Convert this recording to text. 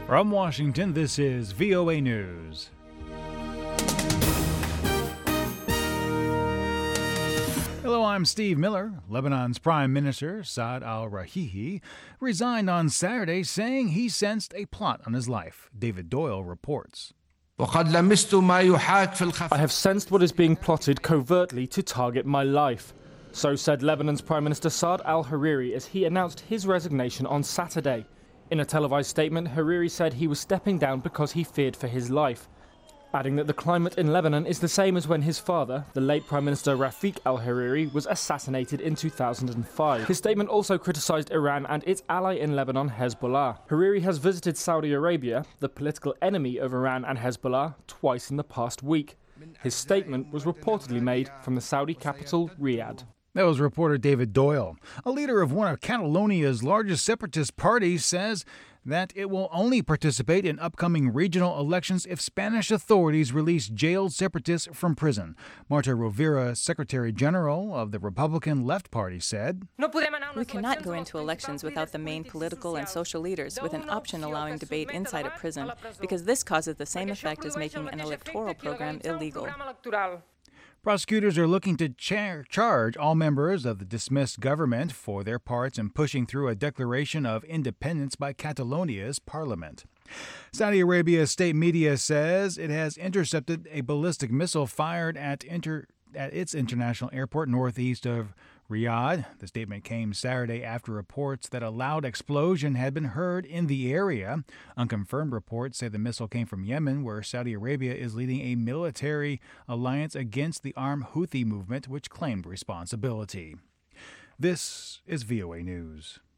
From Washington, this is VOA News. Hello, I'm Steve Miller. Lebanon's Prime Minister, Saad al-Rahihi, resigned on Saturday, saying he sensed a plot on his life. David Doyle reports. I have sensed what is being plotted covertly to target my life. So said Lebanon's Prime Minister Saad al-Hariri as he announced his resignation on Saturday. In a televised statement, Hariri said he was stepping down because he feared for his life, adding that the climate in Lebanon is the same as when his father, the late Prime Minister Rafiq al-Hariri, was assassinated in 2005. His statement also criticised Iran and its ally in Lebanon, Hezbollah. Hariri has visited Saudi Arabia, the political enemy of Iran and Hezbollah, twice in the past week. His statement was reportedly made from the Saudi capital, Riyadh. That was reporter David Doyle. A leader of one of Catalonia's largest separatist parties says that it will only participate in upcoming regional elections if Spanish authorities release jailed separatists from prison. Marta Rovira, Secretary General of the Republican Left Party, said, "We cannot go into elections without the main political and social leaders, with an option allowing debate inside a prison, because this causes the same effect as making an electoral program illegal." Prosecutors are looking to charge all members of the dismissed government for their parts in pushing through a declaration of independence by Catalonia's parliament. Saudi Arabia's state media says it has intercepted a ballistic missile fired at its international airport northeast of Riyadh. The statement came Saturday after reports that a loud explosion had been heard in the area. Unconfirmed reports say the missile came from Yemen, where Saudi Arabia is leading a military alliance against the armed Houthi movement, which claimed responsibility. This is VOA News.